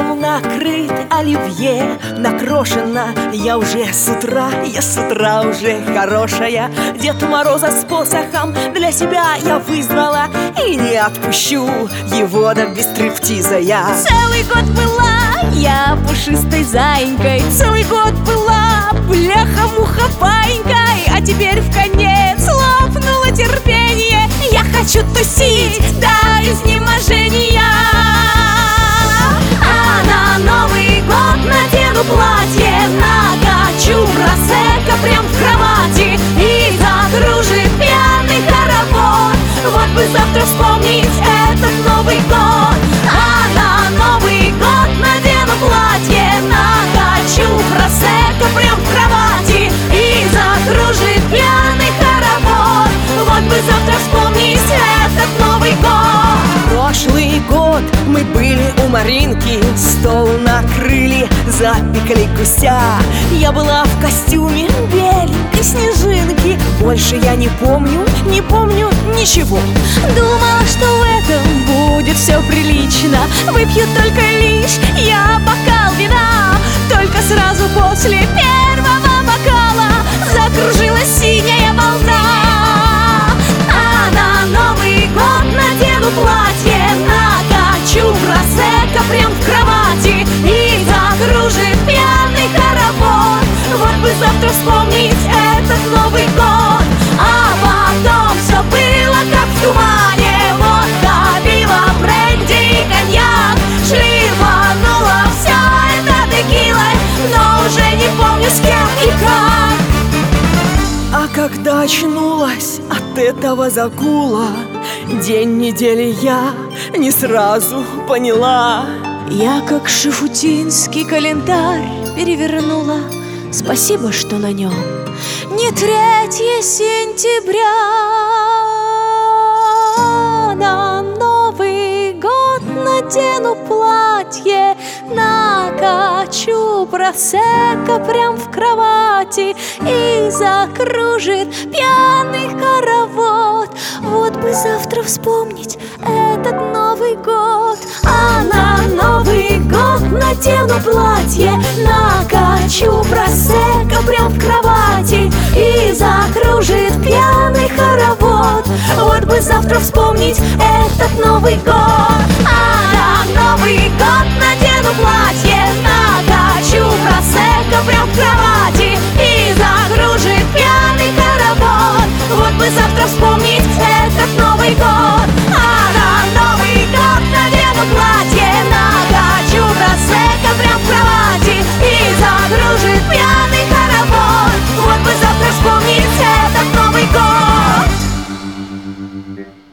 Стол накрыт оливье, накрошена я уже с утра. Я с утра уже хорошая. Дед Мороза с посохом для себя я вызвала, и не отпущу его да без стриптиза я. Целый год была я пушистой заинькой, целый год была бляха-муха паинькой, а теперь вконец лопнуло терпение. Я хочу тусить до изнеможения. А на Новый год надену платье, накачу просека прям в кровати, и закружит пьяный хоровод. Вот бы завтра вспомнить этот Новый год. А на Новый год надену платье, накачу просека прям в кровати, и закружит пьяный хоровод. Вот бы завтра вспомнить этот Новый год. Прошлый год мы были у Маринки, стол накрыли, запекли гуся. Я была в костюме беленькой снежинки. Больше я не помню ничего. Думала, что в этом будет все прилично. Выпью только лишь я бокал вина. Только сразу после первого бокала закружилась синяя волна. А на Новый год надену платье, накачу просека прям в кровати, и закружит пьяный хоровод. Вот бы завтра вспомнить этот Новый год. А потом все было как в тумане. Водка, пиво, бренди и коньяк. Шлифанула вся эта текилой, но уже не помню с кем и как. А когда очнулась от этого загула, день недели я не сразу поняла. Я как шафутинский календарь перевернула. Спасибо, что на нем не 3 сентября. На Новый год надену платье, накачу просека прям в кровати, и закружит пьяный хоровод. Вот бы завтра вспомнить этот Новый год. А на Новый год надену платье, накачу просека прям в кровати, и закружит пьяный хоровод. Вот бы завтра вспомнить этот Новый год. А на Новый год надену платье, накачу просека прям в кровати, и закружит пьяный хоровод. Вот бы завтра вспомнить этот Новый год. А на Новый год надену платье, накачу просека прям в кровати, и закружит пьяный хоровод. Вот бы завтра вспомнить этот Новый год.